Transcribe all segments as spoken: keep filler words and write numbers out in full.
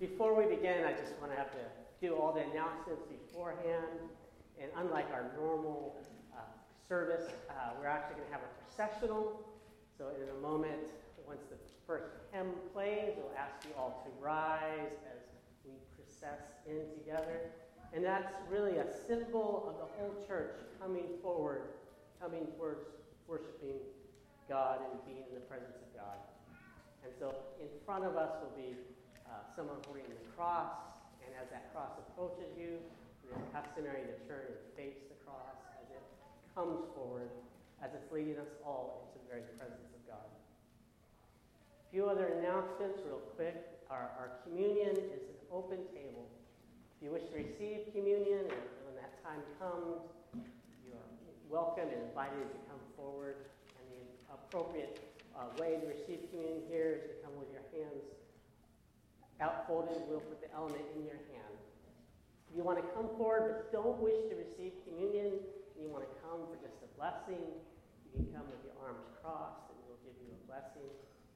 Before we begin, I just want to have to do all the announcements beforehand. And unlike our normal uh, service, uh, we're actually going to have a processional. So in a moment, once the first hymn plays, we'll ask you all to rise as we process in together. And that's really a symbol of the whole church coming forward, coming towards worshiping God and being in the presence of God. And so in front of us will be uh, someone holding the cross, and as that cross approaches you, it is customary to turn and face the cross as it comes forward, as it's leading us all into the very presence of God. A few other announcements real quick. Our, our communion is an open table. If you wish to receive communion, and when that time comes, you are welcome and invited to come forward. And the appropriate uh, way to receive communion here is to come with your hands outfolded. We'll put the element in your hand. If you want to come forward but don't wish to receive communion, and you want to come for just a blessing, you can come with your arms crossed, and we'll give you a blessing.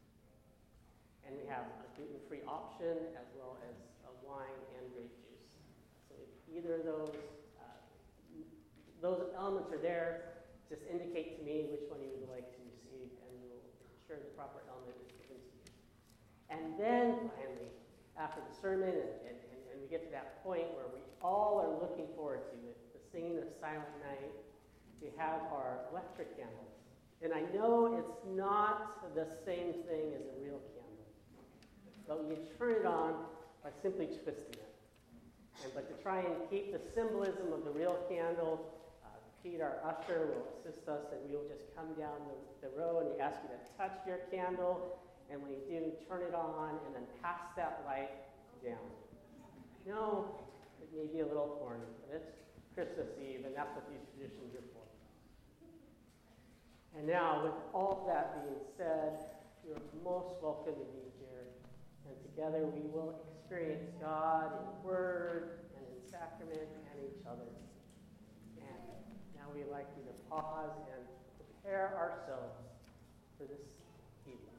And we have a gluten-free option as well as a wine and grape juice. So if either of those uh, those elements are there, just indicate to me which one you would like to receive, and we will ensure the proper element is given to you. And then finally, after the sermon, and, and, and, and we get to that point where we all are looking forward to it, the singing of Silent Night, we have our electric candles. And I know it's not the same thing as a real candle, but you turn it on by simply twisting it. And but to try and keep the symbolism of the real candle, uh, Pete, our usher, will assist us, and we will just come down the, the row, and we ask you to touch your candle. And when you do, turn it on and then pass that light down. I know it may be a little corny, but it's Christmas Eve, and that's what these traditions are for. And now, with all that being said, you're most welcome to be here. And together we will experience God in word and in sacrament and each other. And now we'd like you to pause and prepare ourselves for this evening.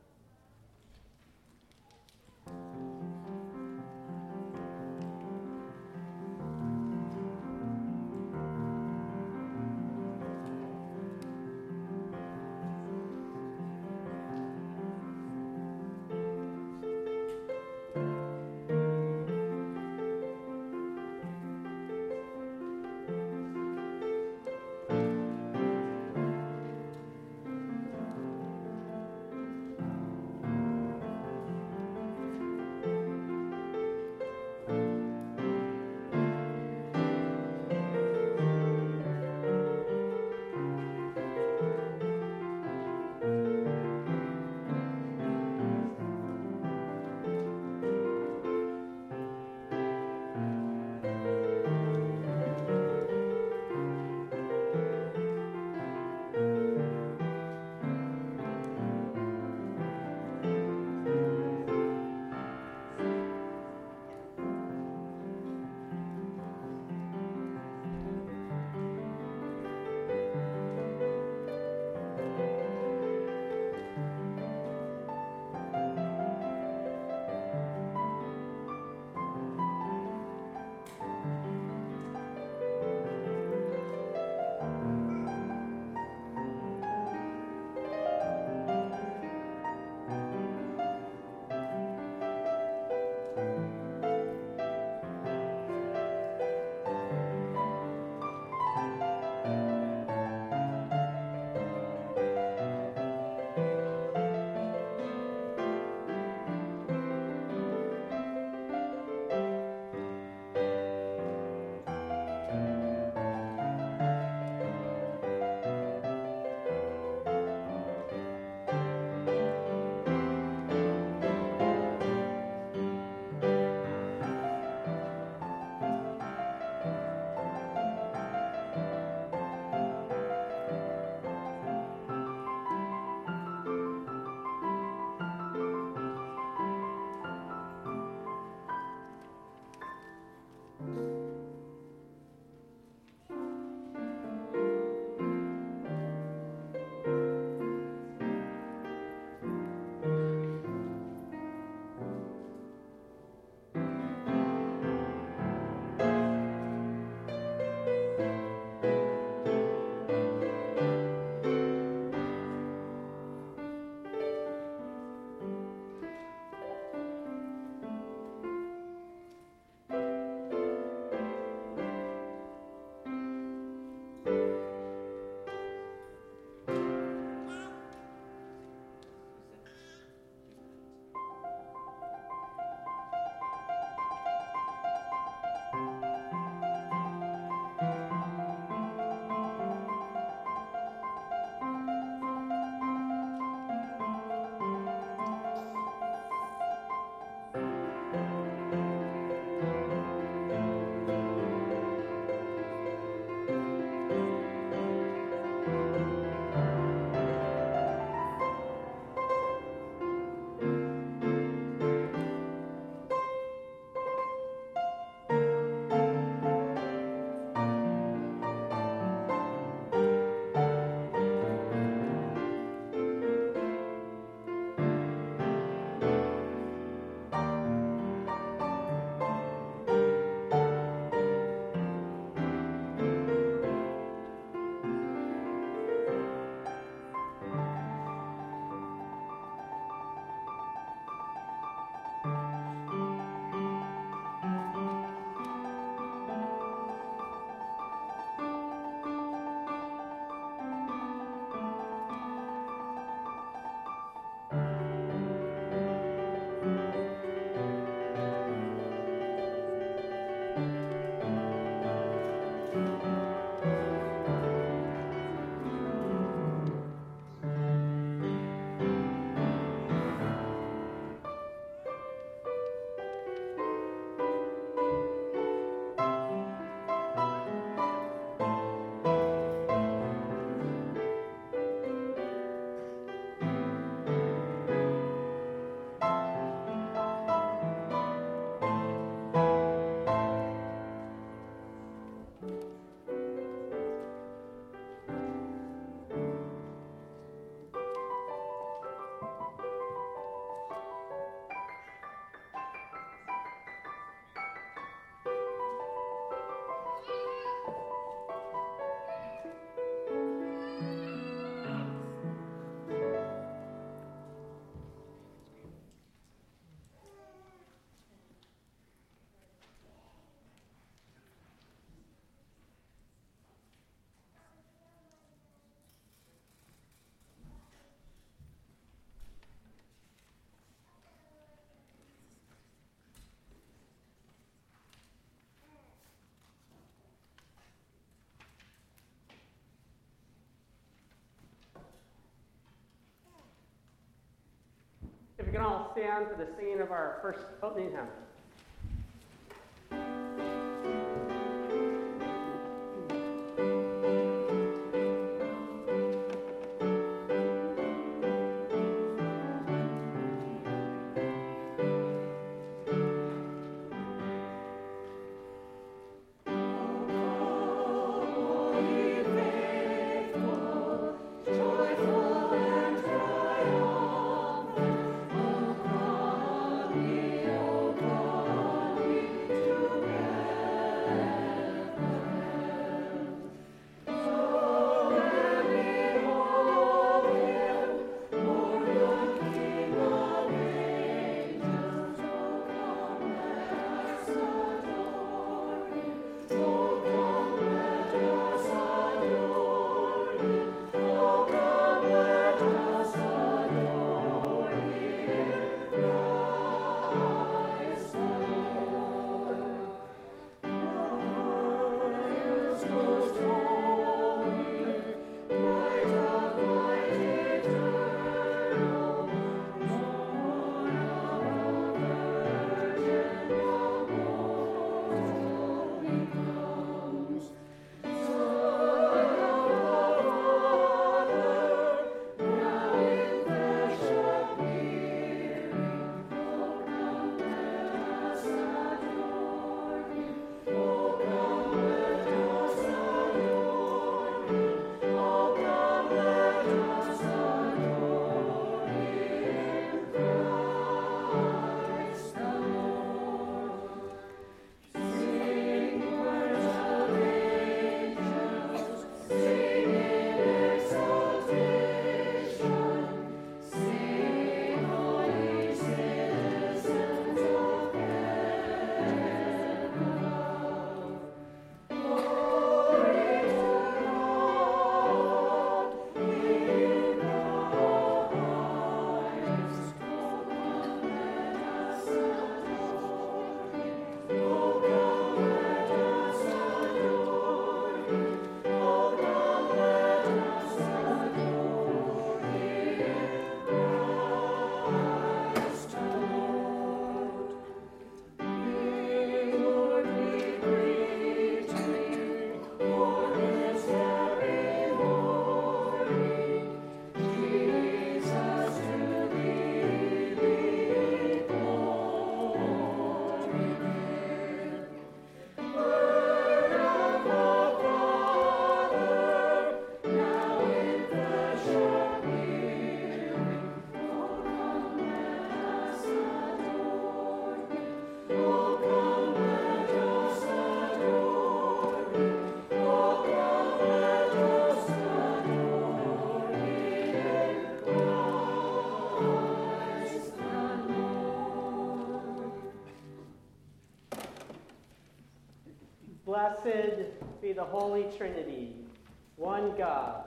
stand for the singing of our first opening hymn. Blessed be the Holy Trinity, one God,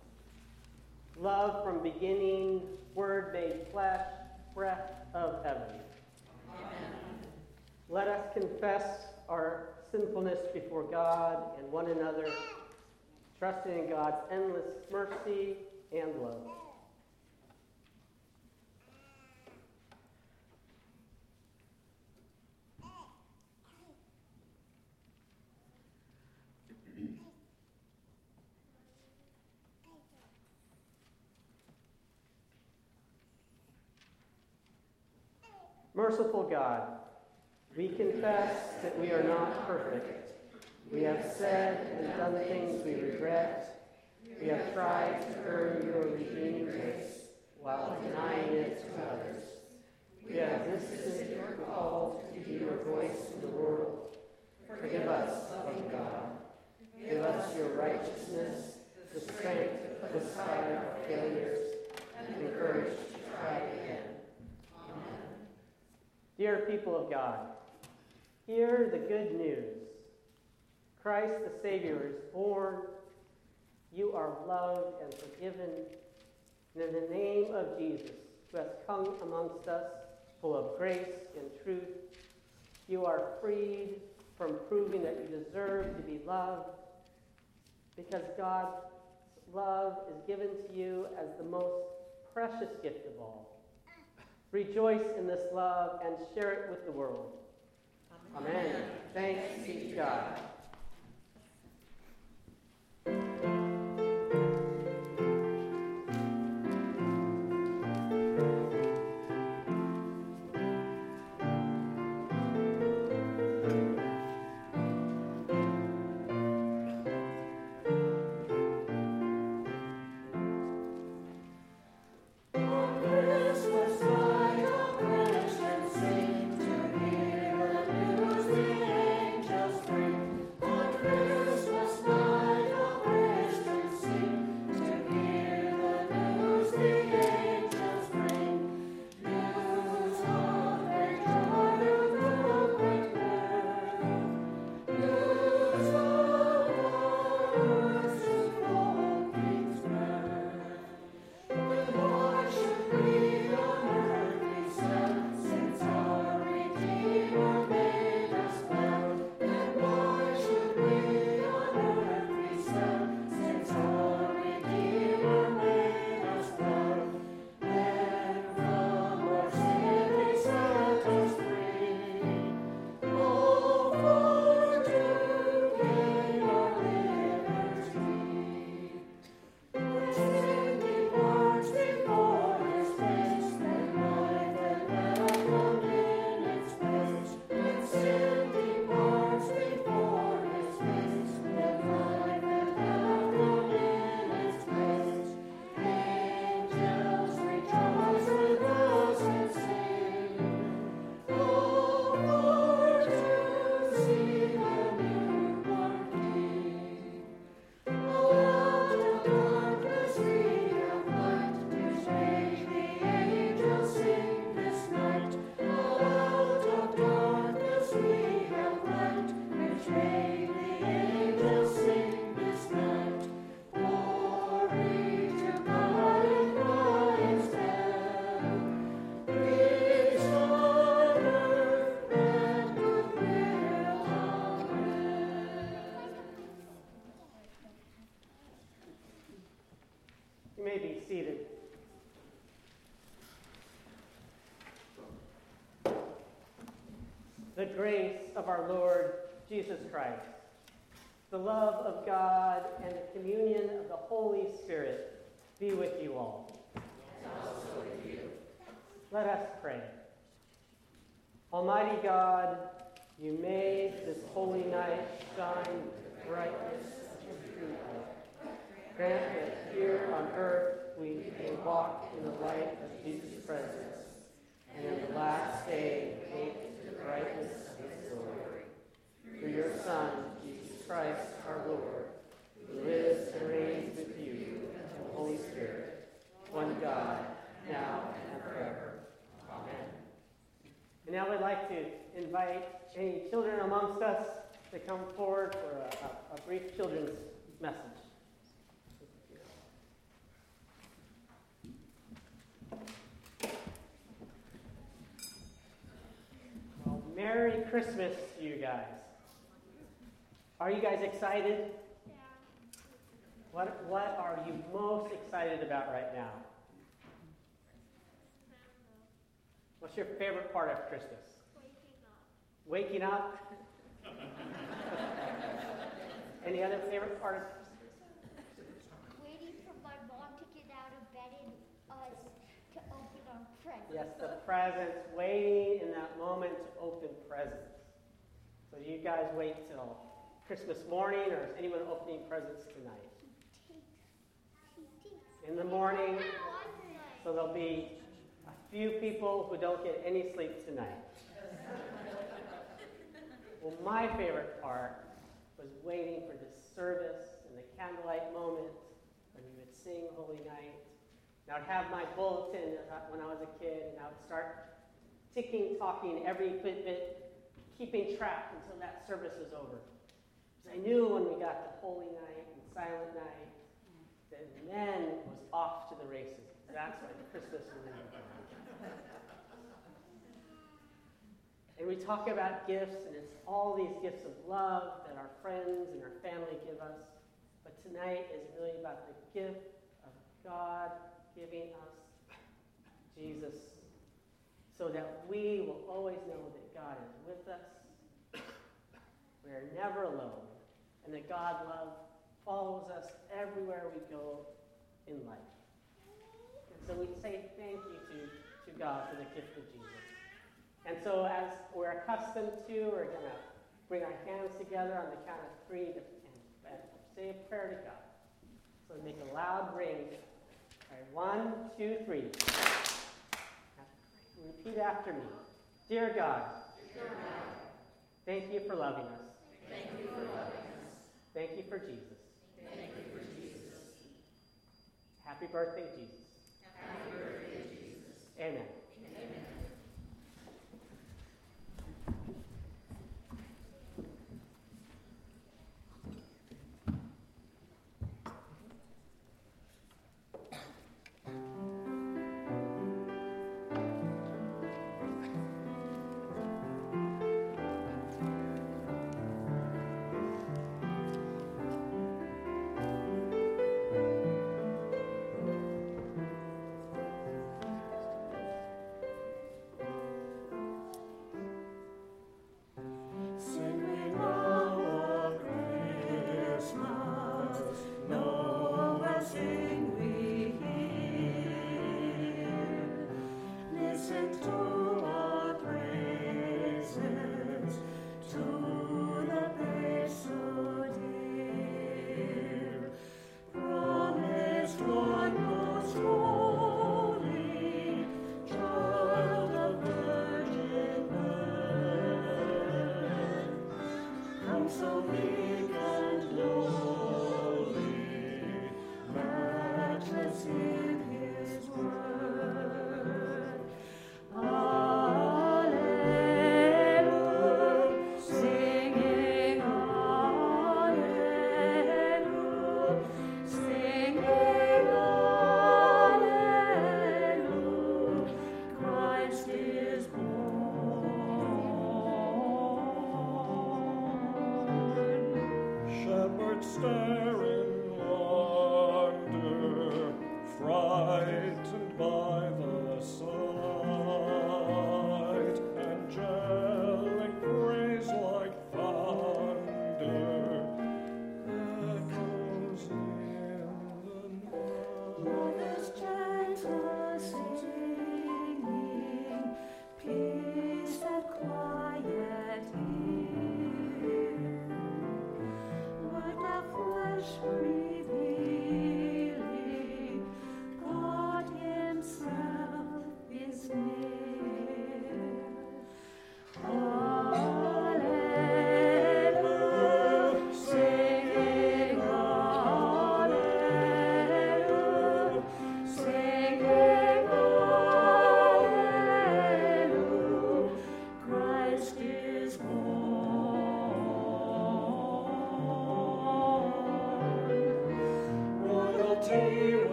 love from beginning, word made flesh, breath of heaven. Amen. Let us confess our sinfulness before God and one another, trusting in God's endless mercy and love. Merciful God, we confess that we are not perfect. We have said and done things we regret. We have tried to earn your redeeming grace while denying it to others. We have resisted your call to be your voice in the world. Forgive us, loving God. Give us your righteousness, the strength to put aside our failures, and the courage to try again. Dear people of God, hear the good news. Christ the Savior is born. You are loved and forgiven. And in the name of Jesus, who has come amongst us, full of grace and truth, you are freed from proving that you deserve to be loved, because God's love is given to you as the most precious gift of all. Rejoice in this love and share it with the world. Amen. Amen. Thanks be to God. The grace of our Lord Jesus Christ, the love of God, and the communion of the Holy Spirit be with you all. And also with you. Let us pray. Almighty God, you made this holy night shine with brightness and truth. Grant that here on earth we may walk in the light of Jesus' presence, and in the last day make the brightness of his glory. Through your Son, Jesus Christ, our Lord, who lives and reigns with you and the Holy Spirit, one God, now and forever. Amen. And now we'd like to invite any children amongst us to come forward for a, a, a brief children's message. Well, Merry Christmas to you guys. Are you guys excited? Yeah. What, what are you most excited about right now? What's your favorite part of Christmas? Waking up. Waking up? Any other favorite part of Christmas? Waiting for my mom to get out of bed and us to open our presents. Yes, the presents, waiting in that moment to open presents. So do you guys wait till Christmas morning, or is anyone opening presents tonight? In the morning, so there'll be a few people who don't get any sleep tonight. Well, my favorite part was waiting for this service and the candlelight moment when we would sing Holy Night. And I would have my bulletin when I was a kid, and I would start ticking, talking every bit, keeping track until that service was over. Because I knew when we got to Holy Night and Silent Night, that then it was off to the races. That's when Christmas really began. And we talk about gifts, and it's all these gifts of love that our friends and our family give us. But tonight is really about the gift of God giving us Jesus, so that we will always know that God is with us. We are never alone, and that God's love follows us everywhere we go in life. And so we say thank you to, to God for the gift of Jesus. And so as we're accustomed to, we're going to bring our hands together on the count of three to, and, and say a prayer to God. So make a loud ring. All right, one, two, three. Repeat after me. Dear God, Dear God, thank you for loving us. thank you for loving us. Thank you for Jesus. Thank you for Jesus. Happy birthday, Jesus. Happy birthday, Jesus. Amen. Amen.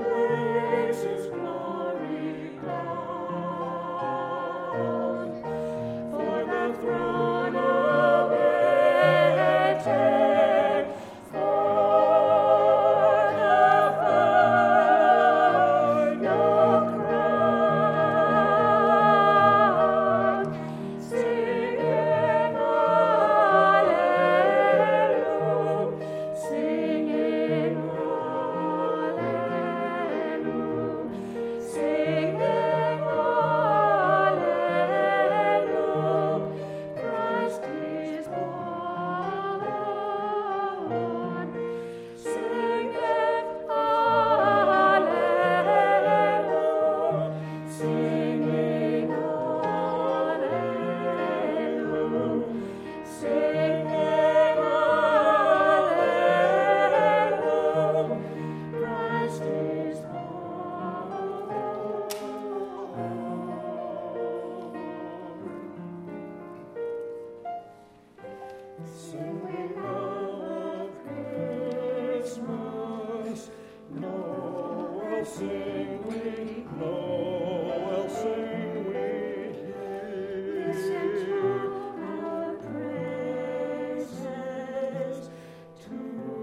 Glory down. sing we, lo, well sing we here. Listen to our praises to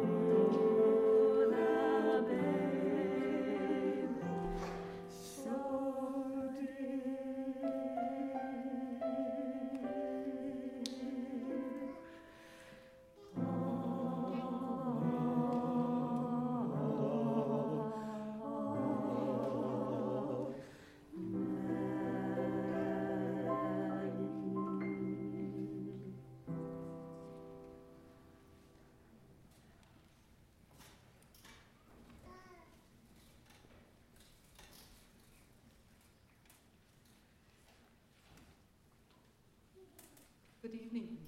the babe so Good evening.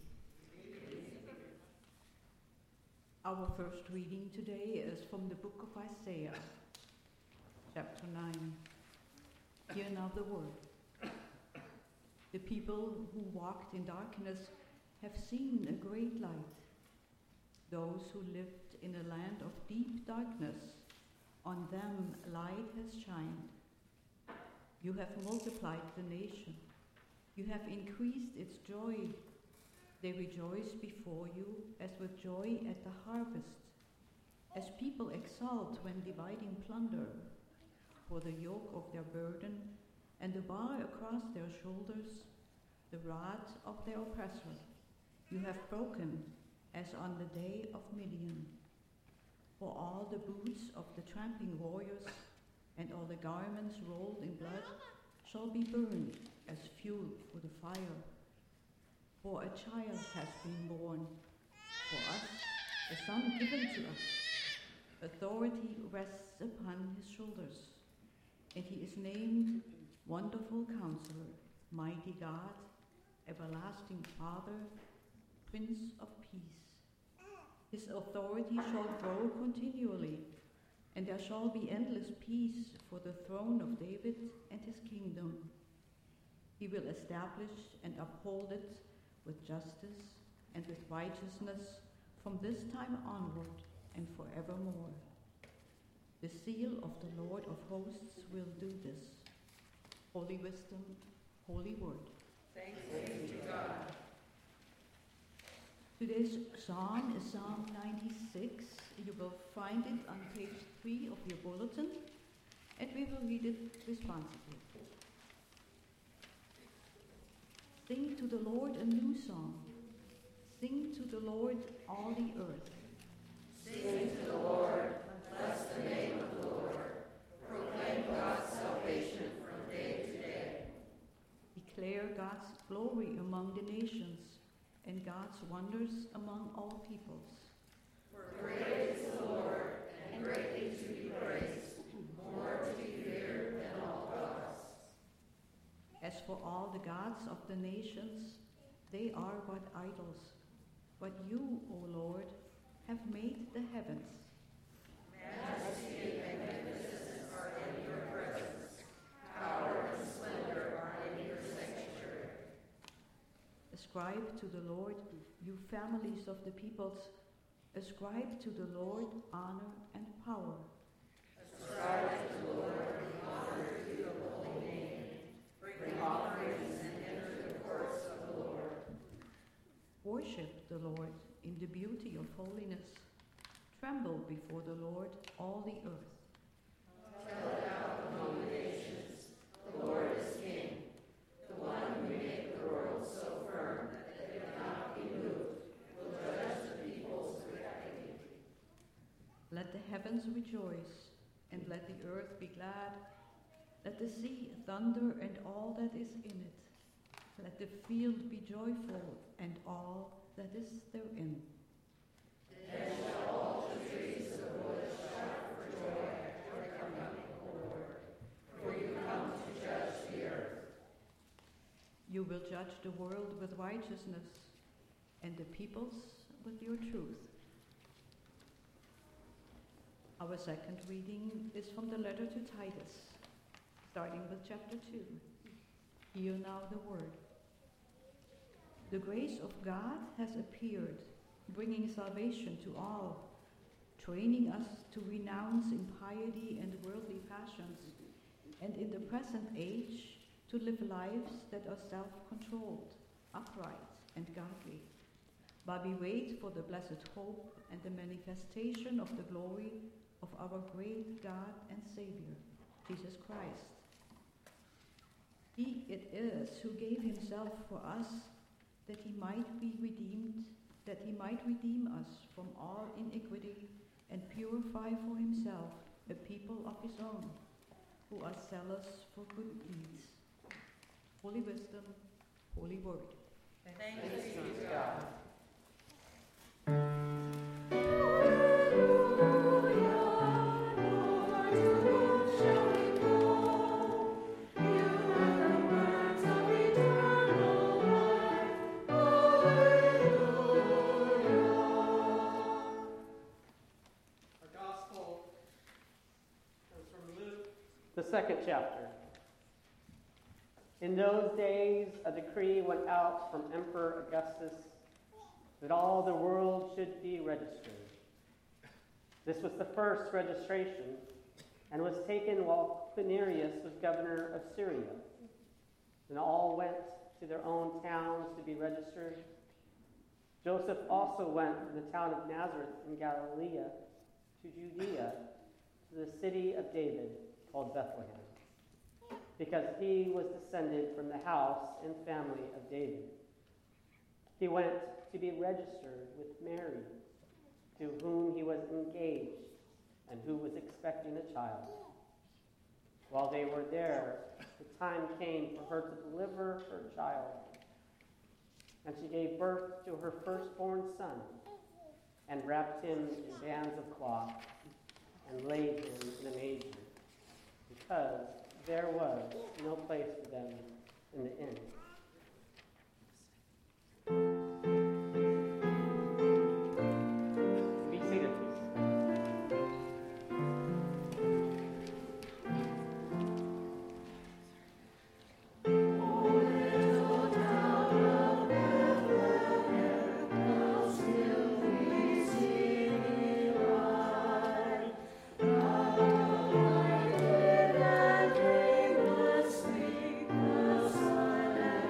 Our first reading today is from the book of Isaiah, chapter nine. Hear now the word. The people who walked in darkness have seen a great light. Those who lived in a land of deep darkness, on them light has shined. You have multiplied the nation. You have increased its joy. They rejoice before you as with joy at the harvest, as people exult when dividing plunder. For the yoke of their burden and the bar across their shoulders, the rod of their oppressor, you have broken as on the day of Midian. For all the boots of the tramping warriors and all the garments rolled in blood shall be burned as fuel for the fire. For a child has been born, for us a son given to us. Authority rests upon his shoulders, and he is named Wonderful Counselor, Mighty God, Everlasting Father, Prince of Peace. His authority shall grow continually, and there shall be endless peace for the throne of David and his kingdom. He will establish and uphold it with justice and with righteousness from this time onward and forevermore. The seal of the Lord of hosts will do this. Holy wisdom, holy word. Thanks be to God. Today's psalm is Psalm ninety-six. You will find it on page three of your bulletin, and we will read it responsibly. Sing to the Lord a new song. Sing to the Lord all the earth. Sing to the Lord, bless the name of the Lord. Proclaim God's salvation from day to day. Declare God's glory among the nations and God's wonders among all peoples. For great is the Lord, and greatly to be praised, more to be feared than all gods. As for all the gods of the nations, they are but idols. But you, O Lord, have made the heavens. Majesty and magnificence are in your presence. Power and splendor are in your sanctuary. Ascribe to the Lord, you families of the peoples. Ascribe to the Lord honor and power. Ascribe to the Lord the honor due your holy name. Bring offerings and enter the courts of the Lord. Worship the Lord in the beauty of holiness. Tremble before the Lord, all the earth. Tell it out among the nations. The Lord is King, the one who made the world so firm that it cannot be moved, will judge the peoples with equity. Let the heavens rejoice, and let the earth be glad. Let the sea thunder and all that is in it. Let the field be joyful and all that is therein. Then shall all the trees of the wood shout for joy at your coming, O Lord, for you come to judge the earth. You will judge the world with righteousness, and the peoples with your truth. Our second reading is from the letter to Titus, starting with chapter two. Hear now the word. The grace of God has appeared, bringing salvation to all, training us to renounce impiety and worldly passions, and in the present age to live lives that are self-controlled, upright, and godly. While we wait for the blessed hope and the manifestation of the glory of our great God and Savior, Jesus Christ. He it is who gave himself for us that he might be redeemed, that he might redeem us from all iniquity and purify for himself a people of his own, who are zealous for good deeds. Holy wisdom, holy word. Thanks be to God. God. The second chapter. In those days, a decree went out from Emperor Augustus that all the world should be registered. This was the first registration and was taken while Quirinius was governor of Syria. And all went to their own towns to be registered. Joseph also went from the town of Nazareth in Galilee to Judea, to the city of David, called Bethlehem, because he was descended from the house and family of David. He went to be registered with Mary, to whom he was engaged and who was expecting a child. While they were there, the time came for her to deliver her child, and she gave birth to her firstborn son, and wrapped him in bands of cloth, and laid him in a manger, because there was no place for them in the inn. Be seated, please. Sleep, the sun and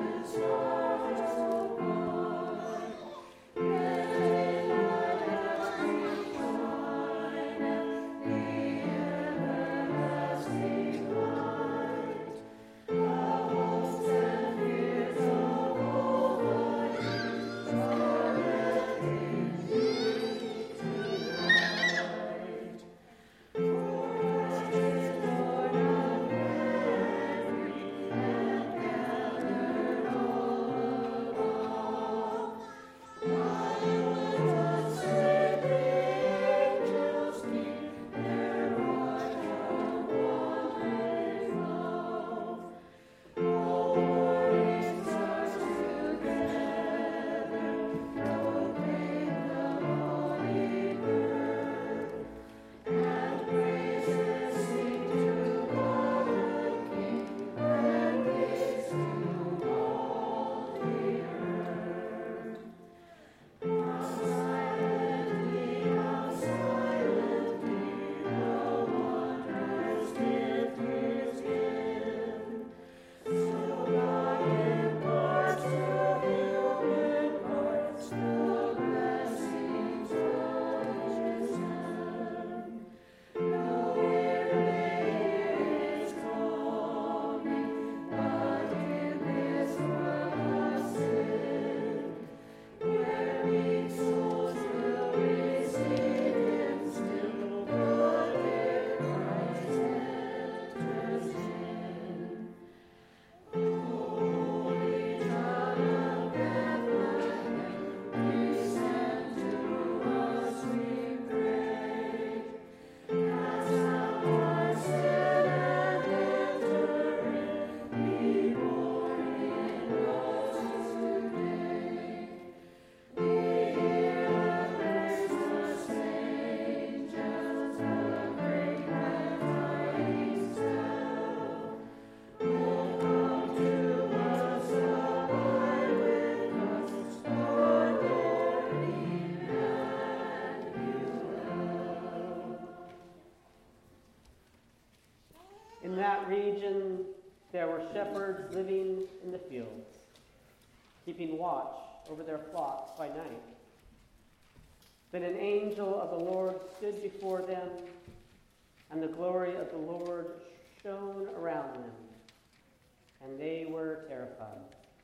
that region, there were shepherds living in the fields, keeping watch over their flocks by night. Then an angel of the Lord stood before them, and the glory of the Lord shone around them, and they were terrified.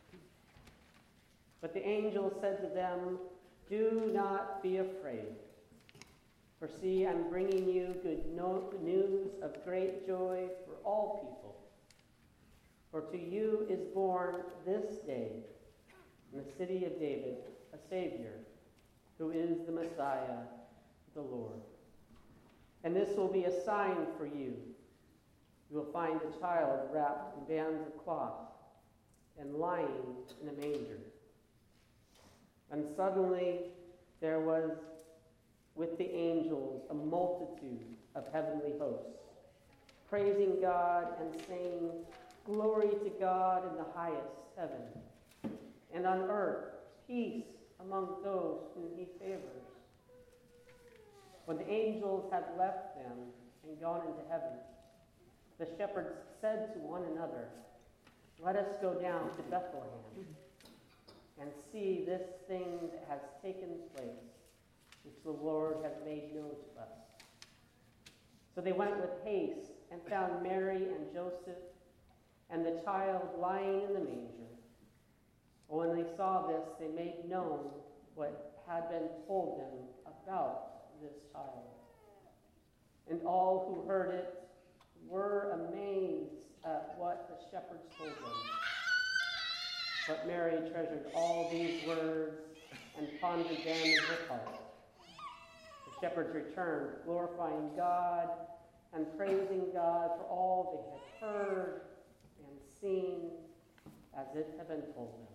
But the angel said to them, "Do not be afraid. For see, I'm bringing you good no- news of great joy for all people. For to you is born this day in the city of David a Savior, who is the Messiah, the Lord. And this will be a sign for you. You will find a child wrapped in bands of cloth and lying in a manger." And suddenly there was with the angels a multitude of heavenly hosts, praising God and saying, "Glory to God in the highest heaven, and on earth peace among those whom he favors." When the angels had left them and gone into heaven, the shepherds said to one another, "Let us go down to Bethlehem and see this thing that has taken place, which the Lord has made known to us." So they went with haste and found Mary and Joseph and the child lying in the manger. When they saw this, they made known what had been told them about this child. And all who heard it were amazed at what the shepherds told them. But Mary treasured all these words and pondered them in her heart. The shepherds returned, glorifying God and praising God for all they had heard and seen as it had been told them.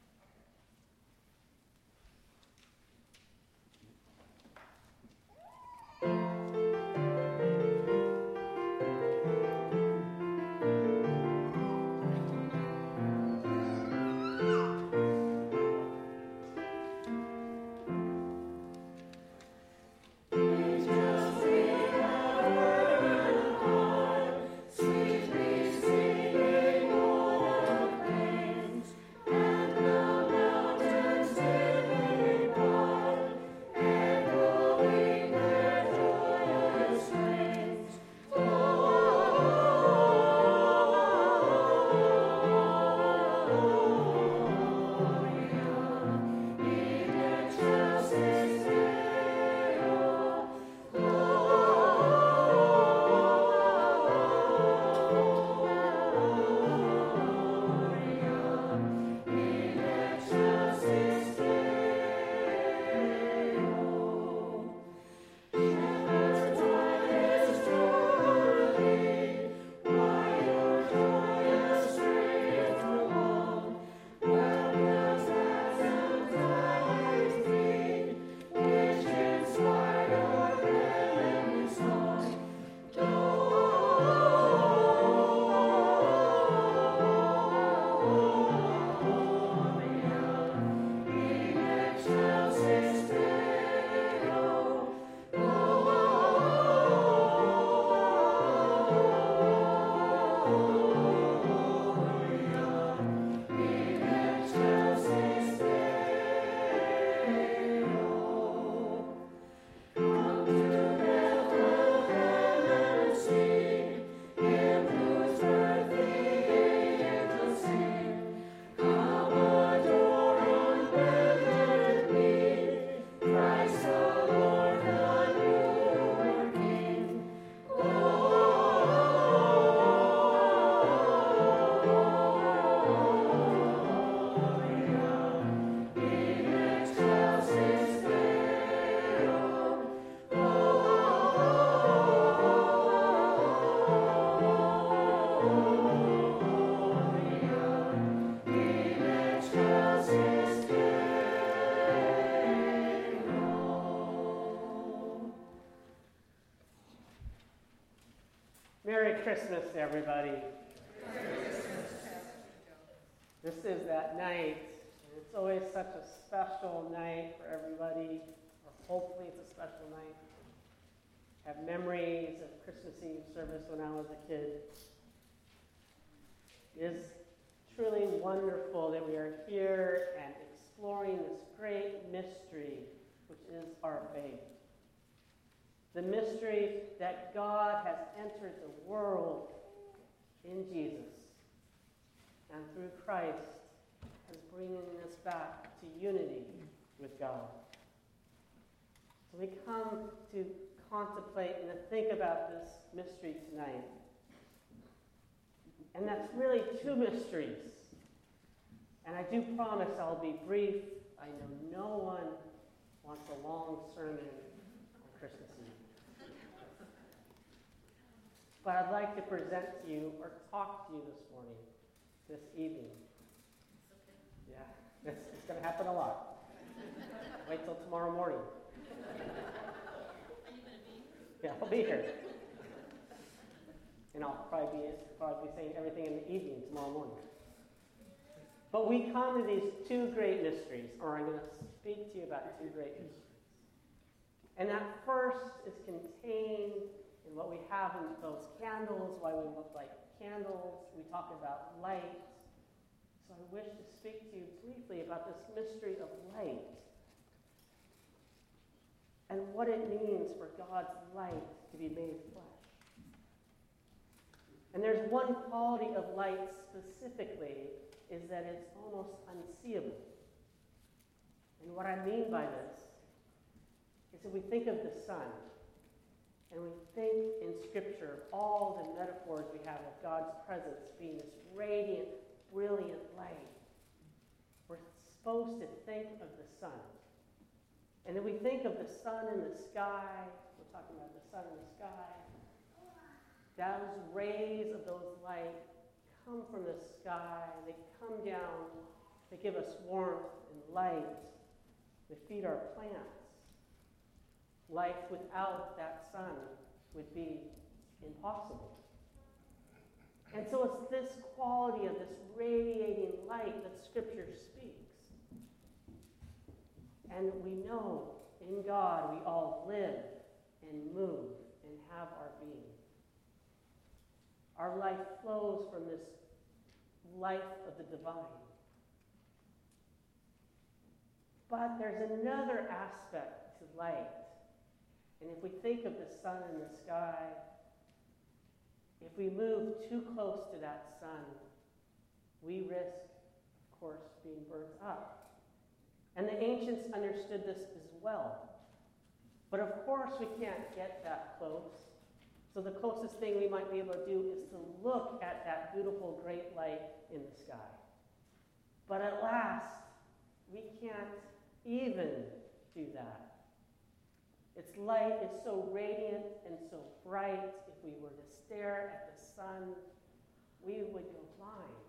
Merry Christmas, everybody. Merry Christmas. This is that night, and it's always such a special night for everybody, or hopefully it's a special night. I have memories of Christmas Eve service when I was a kid. It is truly wonderful that we are here and exploring this great mystery, which is our faith. The mystery that God has entered the world in Jesus, and through Christ is bringing us back to unity with God. So we come to contemplate and to think about this mystery tonight. And that's really two mysteries. And I do promise I'll be brief. I know no one wants a long sermon on Christmas Eve. But I'd like to present to you, or talk to you this morning, this evening. Yeah, it's, it's going to happen a lot. Wait till tomorrow morning. Yeah, I'll be here. And I'll probably be, probably be saying everything in the evening tomorrow morning. But we come to these two great mysteries, or I'm going to speak to you about two great mysteries. And that first is contained in what we have in those candles, why we look like candles. We talk about light. So I wish to speak to you briefly about this mystery of light and what it means for God's light to be made flesh. And there's one quality of light specifically, is that it's almost unseeable. And what I mean by this is that we think of the sun, and we think in Scripture of all the metaphors we have of God's presence being this radiant, brilliant light. We're supposed to think of the sun. And then we think of the sun in the sky. We're talking about the sun in the sky. Those rays of those light come from the sky. They come down. They give us warmth and light. They feed our plants. Life without that sun would be impossible. And so it's this quality of this radiating light that Scripture speaks. And we know in God we all live and move and have our being. Our life flows from this life of the divine. But there's another aspect to light. And if we think of the sun in the sky, if we move too close to that sun, we risk, of course, being burnt up. And the ancients understood this as well. But of course we can't get that close. So the closest thing we might be able to do is to look at that beautiful great light in the sky. But at last, we can't even do that. Its light is so radiant and so bright, if we were to stare at the sun, we would go blind.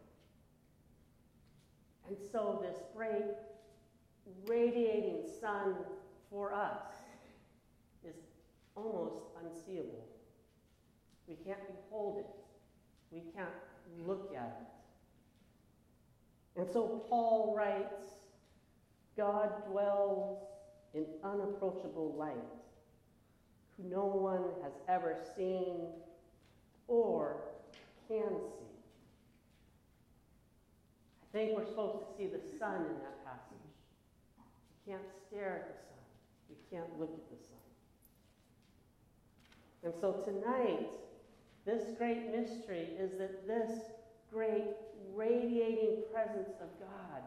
And so this great radiating sun for us is almost unseeable. We can't behold it. We can't look at it. And so Paul writes, God dwells in unapproachable light, who no one has ever seen or can see. I think we're supposed to see the sun in that passage. We can't stare at the sun. We can't look at the sun. And so tonight, this great mystery is that this great radiating presence of God,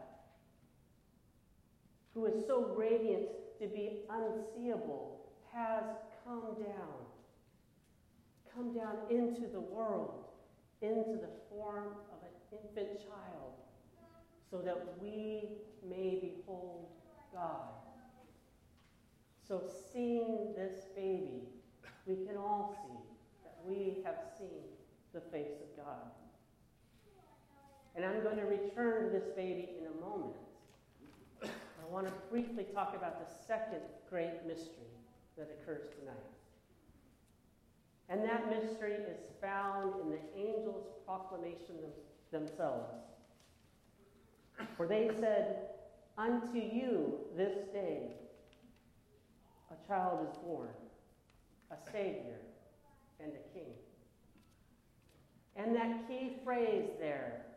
who is so radiant to be unseeable, has come down. Come down into the world, into the form of an infant child, so that we may behold God. So seeing this baby, we can all see that we have seen the face of God. And I'm going to return to this baby in a moment. I want to briefly talk about the second great mystery that occurs tonight. And that mystery is found in the angels' proclamation themselves. For they said, "Unto you this day a child is born, a Savior and a King." And that key phrase there,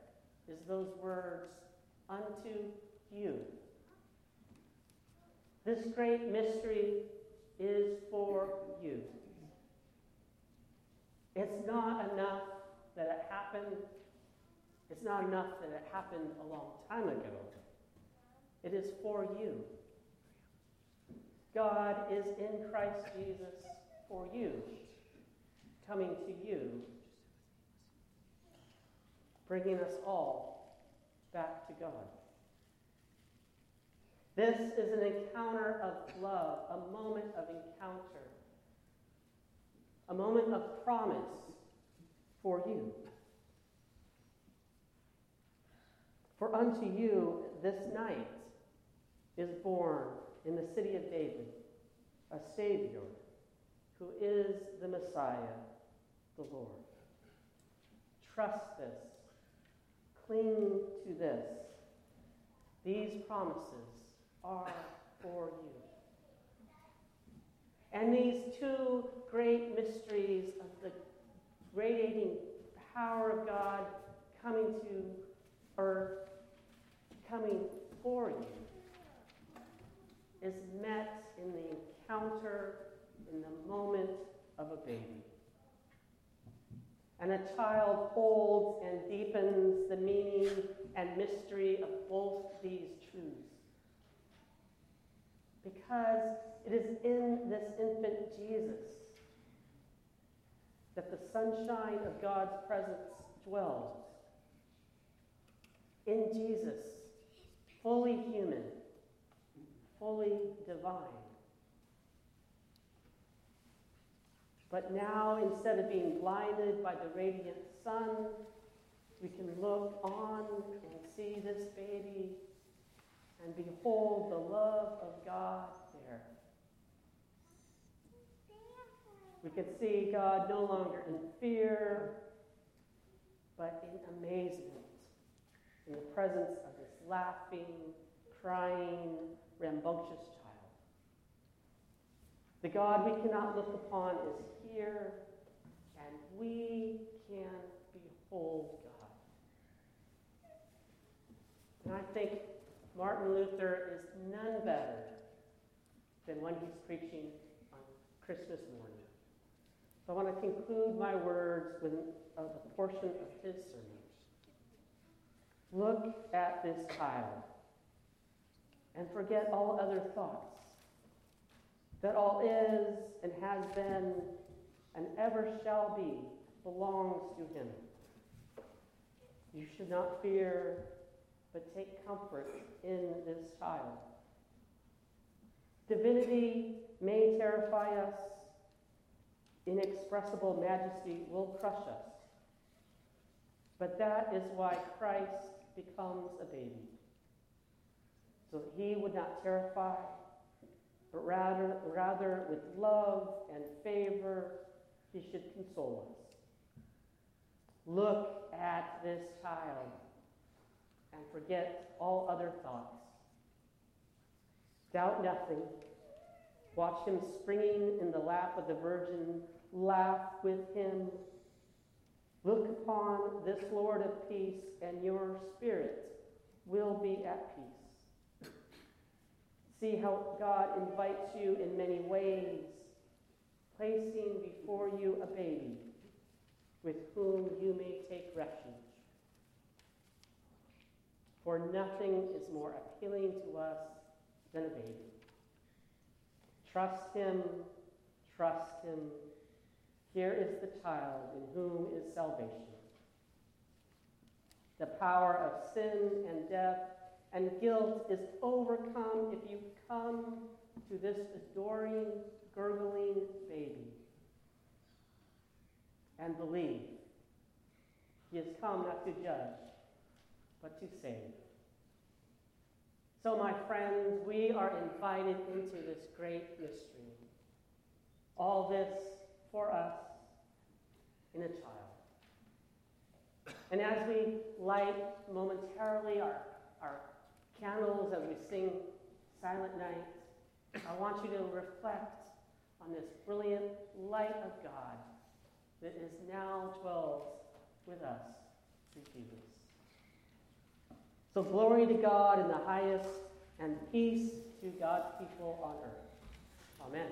is those words, unto you. This great mystery is for you. It's not enough that it happened. It's not enough that it happened a long time ago. It is for you. God is in Christ Jesus for you, coming to you, bringing us all back to God. This is an encounter of love, a moment of encounter, a moment of promise for you. For unto you this night is born in the city of David a Savior who is the Messiah, the Lord. Trust this. Cling to this. These promises are for you. And these two great mysteries of the radiating power of God coming to earth, coming for you, is met in the encounter, in the moment of a baby. And a child holds and deepens the meaning and mystery of both these truths. Because it is in this infant Jesus that the sunshine of God's presence dwells. In Jesus, fully human, fully divine. But now, instead of being blinded by the radiant sun, we can look on and see this baby and behold the love of God there. We can see God no longer in fear, but in amazement, in the presence of this laughing, crying, rambunctious child. The God we cannot look upon is here, and we can behold God. And I think Martin Luther is none better than when he's preaching on Christmas morning. So I want to conclude my words with a portion of his sermon. Look at this child and forget all other thoughts, that all is and has been and ever shall be belongs to him. You should not fear, but take comfort in this child. Divinity may terrify us. Inexpressible majesty will crush us. But that is why Christ becomes a baby. So that he would not terrify, but rather, rather with love and favor, he should console us. Look at this child and forget all other thoughts. Doubt nothing. Watch him springing in the lap of the Virgin. Laugh with him. Look upon this Lord of peace, and your spirit will be at peace. See how God invites you in many ways, placing before you a baby with whom you may take refuge. For nothing is more appealing to us than a baby. Trust him, trust him. Here is the child in whom is salvation. The power of sin and death and guilt is overcome if you come to this adoring, gurgling baby and believe. He has come not to judge, but to save. So, my friends, we are invited into this great mystery. All this for us in a child. And as we light momentarily our, our candles as we sing Silent Night, I want you to reflect on this brilliant light of God that is now dwells with us through Jesus. So glory to God in the highest, and peace to God's people on earth. Amen.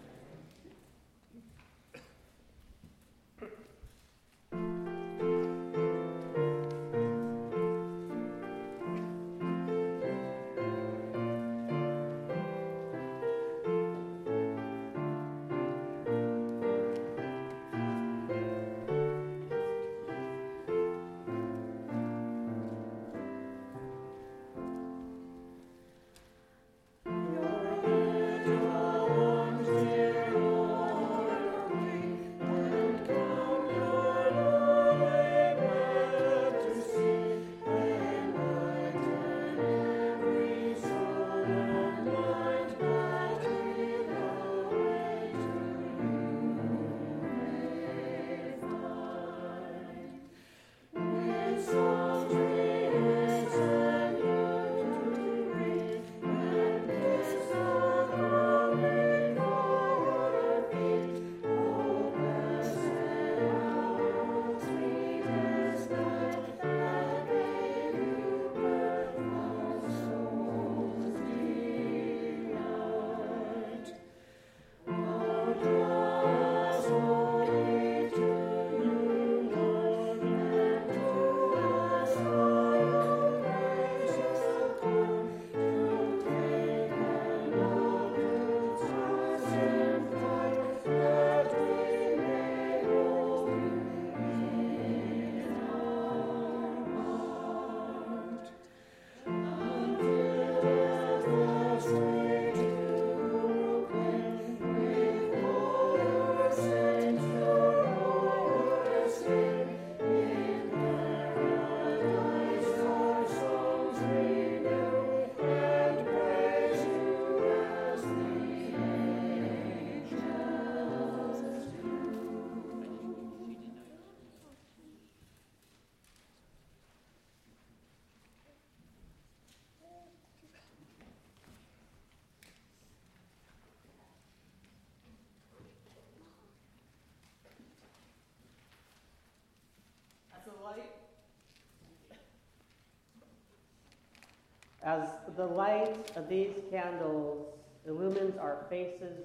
As the light of these candles illumines our faces,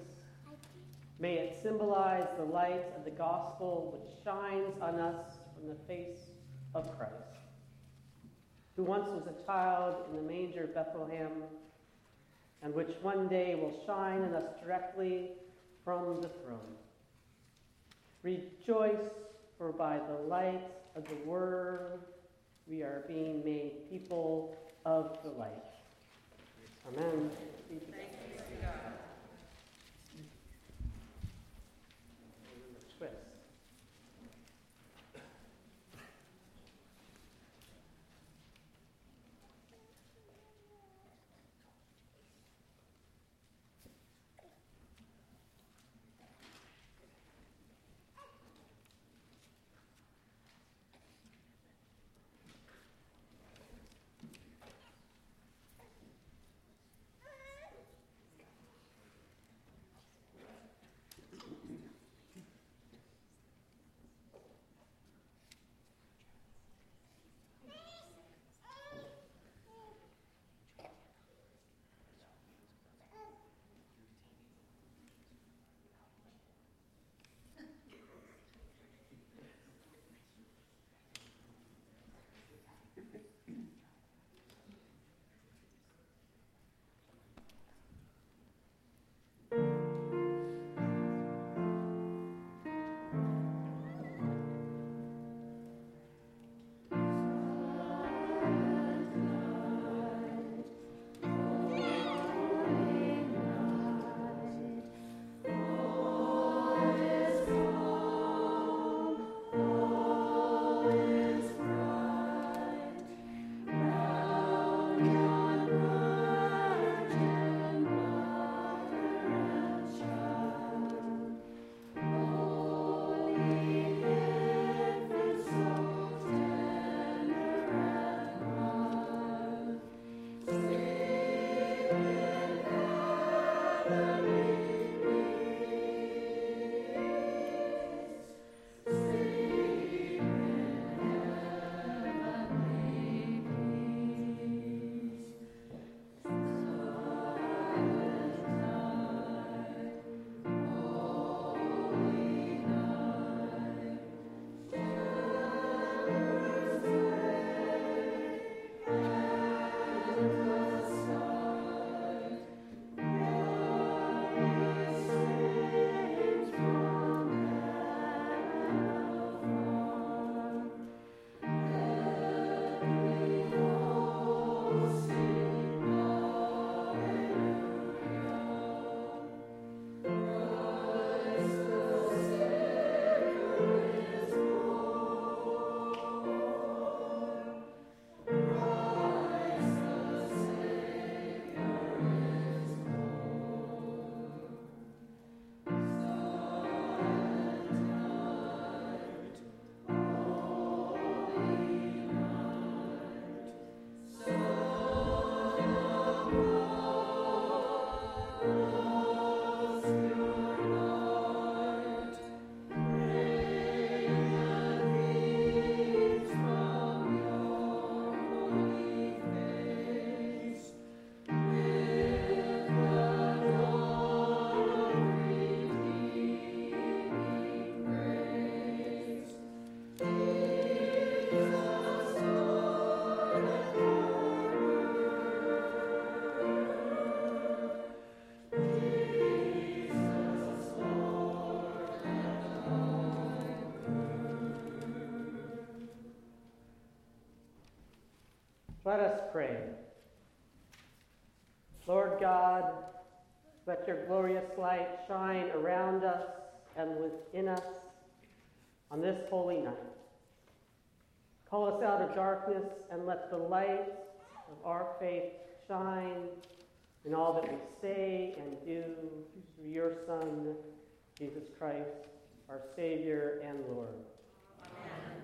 may it symbolize the light of the gospel which shines on us from the face of Christ, who once was a child in the manger of Bethlehem, and which one day will shine on us directly from the throne. Rejoice, for by the light of the word we are being made people of the light. Amen. Thanks be to God. Twist. Let us pray. Lord God, let your glorious light shine around us and within us on this holy night. Call us out of darkness and let the light of our faith shine in all that we say and do through your Son, Jesus Christ, our Savior and Lord. Amen.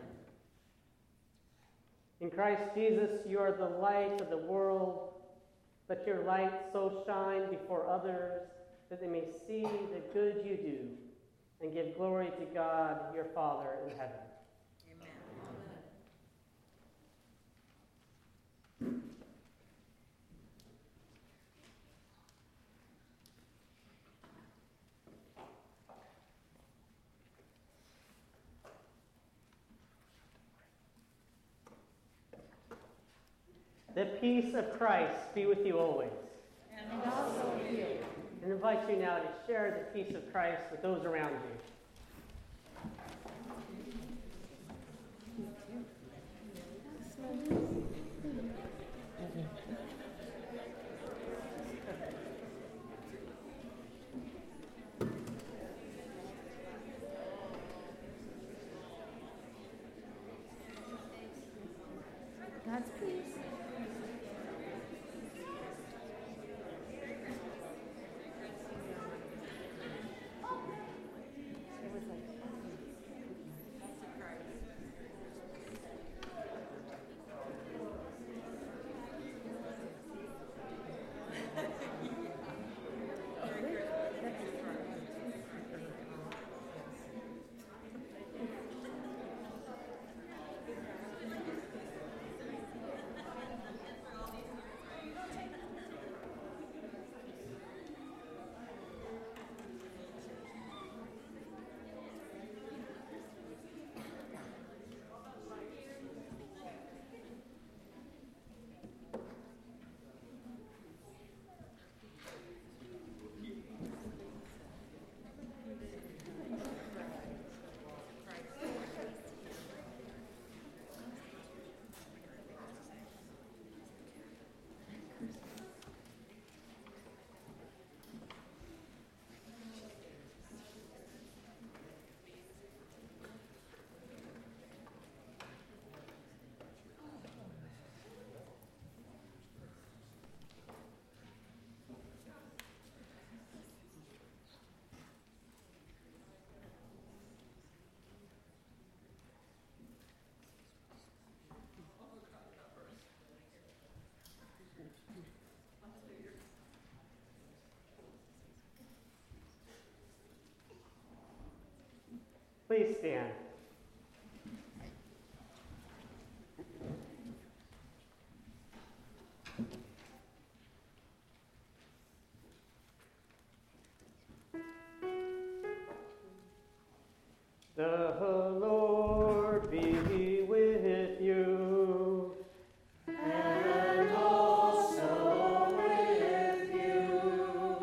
In Christ Jesus, you are the light of the world. Let your light so shine before others that they may see the good you do and give glory to God, your Father in heaven. The peace of Christ be with you always. And also with you. And I invite you now to share the peace of Christ with those around you. God's peace. Please stand. The Lord be with you. And also with you.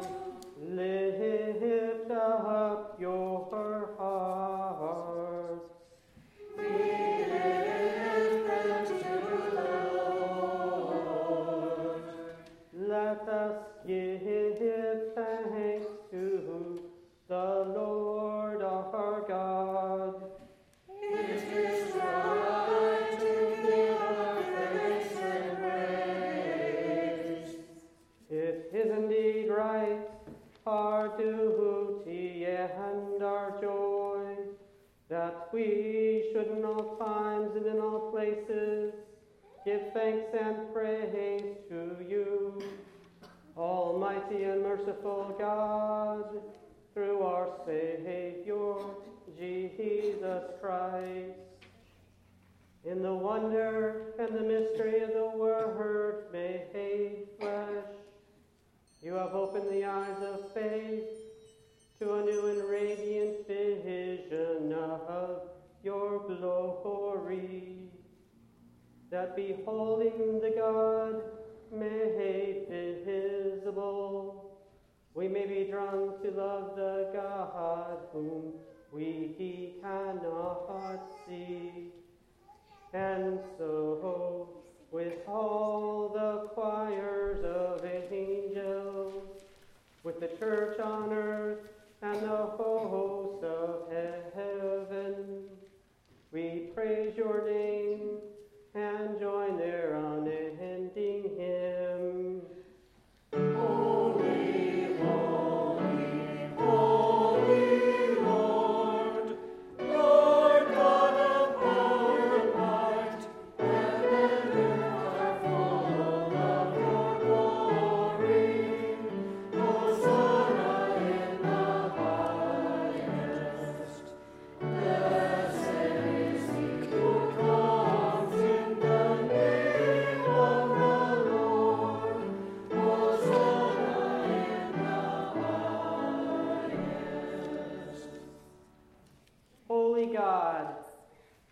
Lift up your hearts. We lift them to the Lord. Let us give thanks to the Lord our God. It is right to give our thanks and praise. It is indeed right, our duty and our joy, that we should in all times and in all places give thanks and praise to you, Almighty and merciful God, through our Savior, Jesus Christ. In the wonder and the mystery of the Word made flesh, you have opened the eyes of faith to a new and radiant vision of your glory, that beholding the God made visible, we may be drawn to love the God whom we cannot see, and so with all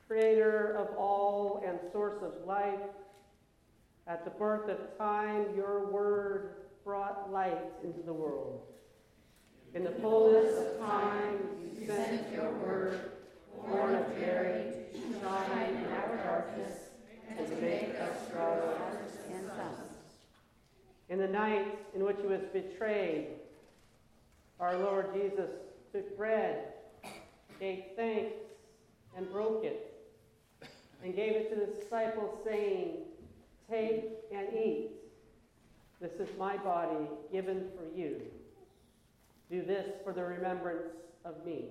creator of all and source of life, at the birth of time, your word brought light into the world. In the fullness of time, you sent your word, born of Mary, to shine in our darkness and to make us brothers and sons. In the night in which he was betrayed, our Lord Jesus took bread, gave thanks, and broke it, and gave it to the disciples, saying, "Take and eat. This is my body given for you. Do this for the remembrance of me."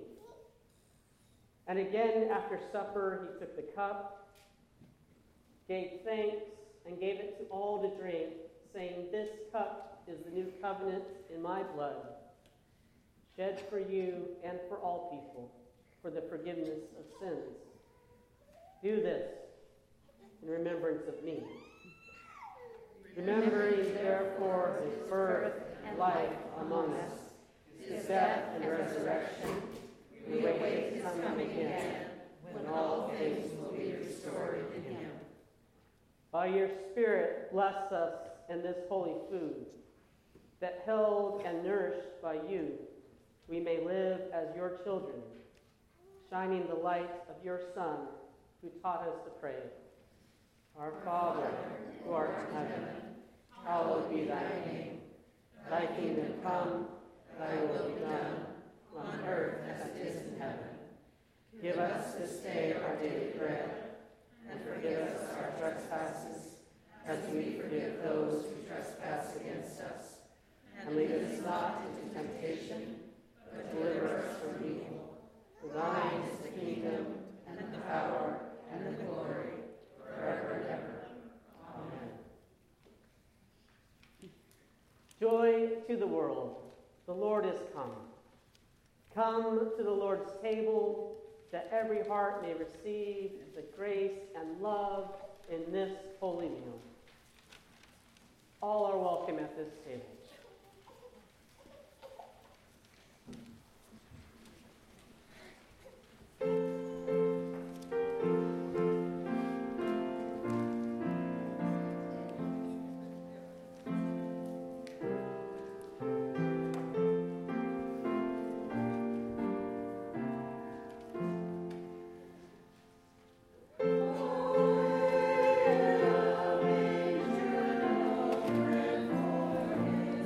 And again, after supper, he took the cup, gave thanks, and gave it to all to drink, saying, "This cup is the new covenant in my blood, shed for you and for all people, for the forgiveness of sins. Do this in remembrance of me." Remembering, therefore, his birth and life among us, his death and resurrection, we await his coming again, when all things will be restored in him. By your Spirit, bless us in this holy food, that held and nourished by you, we may live as your children, shining the light of your Son, who taught us to pray. Our Father, who art in heaven, hallowed be thy name. Thy kingdom come, thy will be done, on earth as it is in heaven. Give us this day our daily bread, and forgive us our trespasses, as we forgive those who trespass against us. And lead us not into temptation, but deliver us from evil. For thine is the kingdom, and the power, and the glory, forever and ever. Amen. Joy to the world. The Lord is come. Come to the Lord's table, that every heart may receive the grace and love in this holy meal. All are welcome at this table. Forever.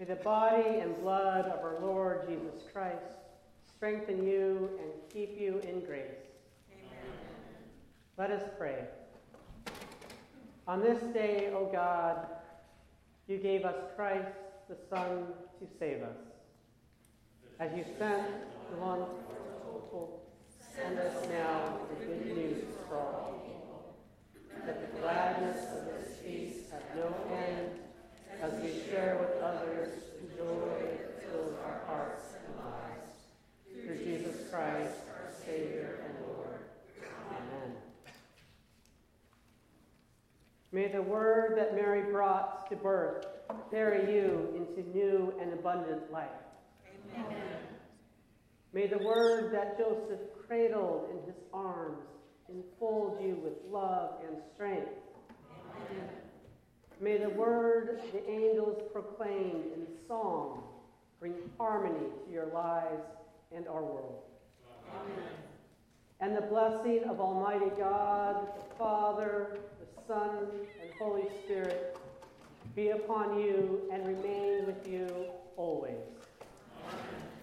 May the body and blood of our Lord Jesus Christ strengthen you and keep you in grace. Amen. Let us pray. On this day, O God, you gave us Christ, the Son, to save us. As you sent the one hopeful, send us now the good news for all people, that the gladness of this feast have no end, as we share with others the joy that fills our hearts and lives. Through Jesus Christ, our Savior and Lord. Amen. May the word that Mary brought to birth carry you into new and abundant life. Amen. May the word that Joseph cradled in his arms enfold you with love and strength. Amen. May the word the angels proclaimed in song bring harmony to your lives and our world. Amen. And the blessing of Almighty God, the Father, the Son, and Holy Spirit be upon you and remain with you always. Amen.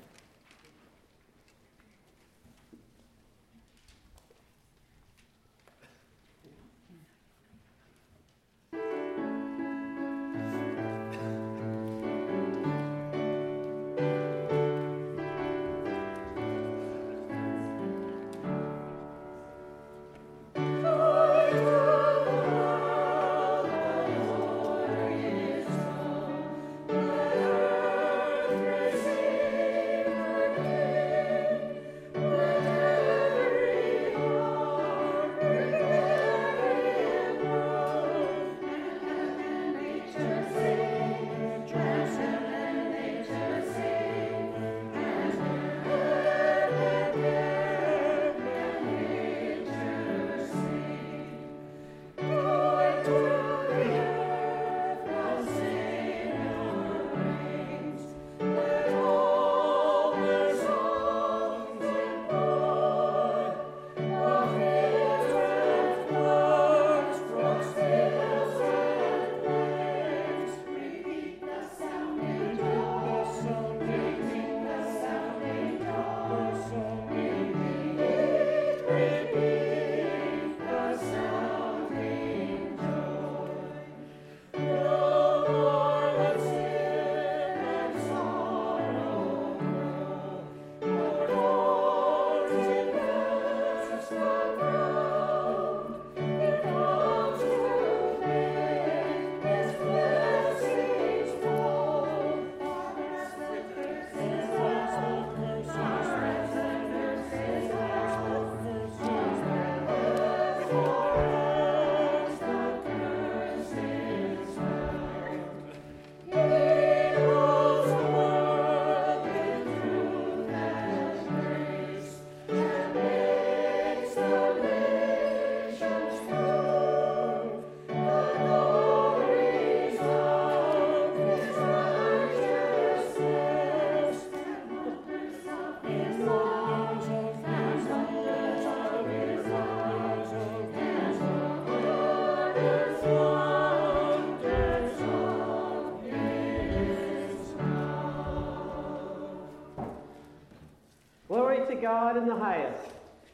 God in the highest.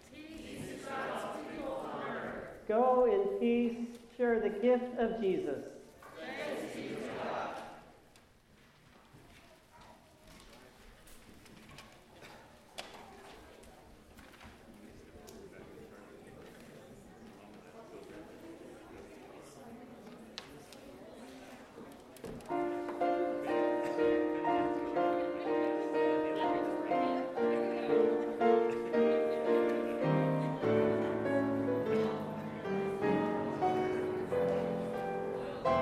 Go in peace, share the gift of Jesus. Thanks be to God. Thank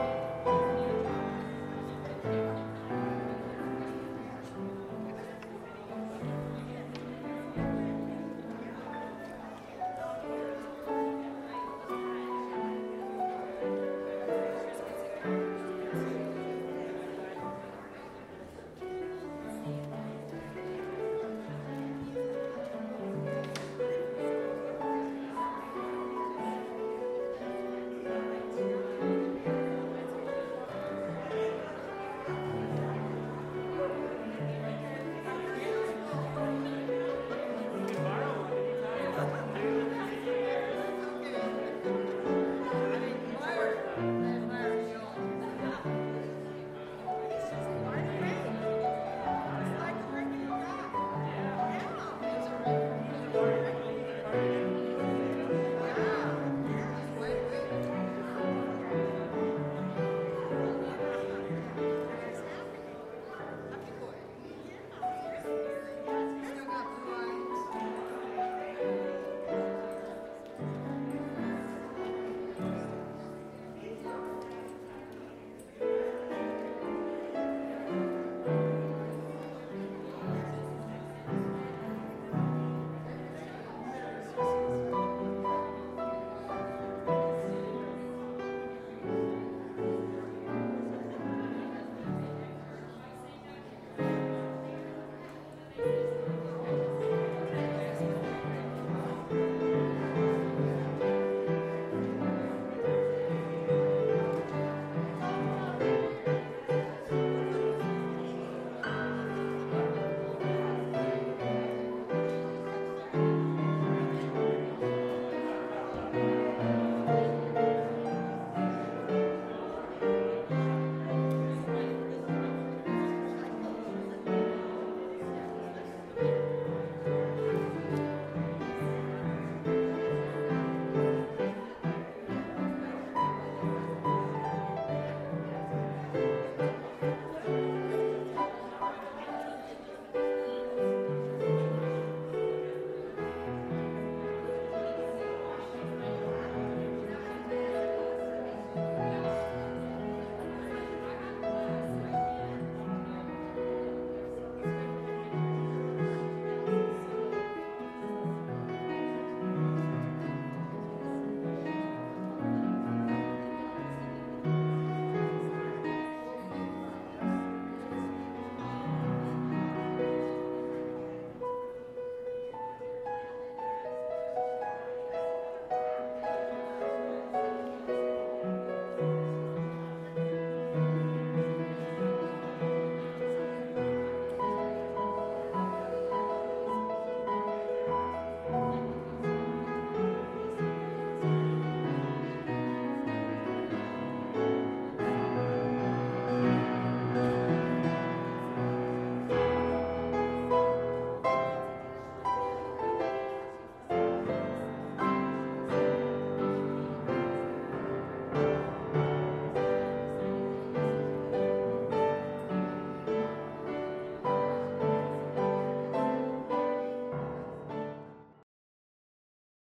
Amen.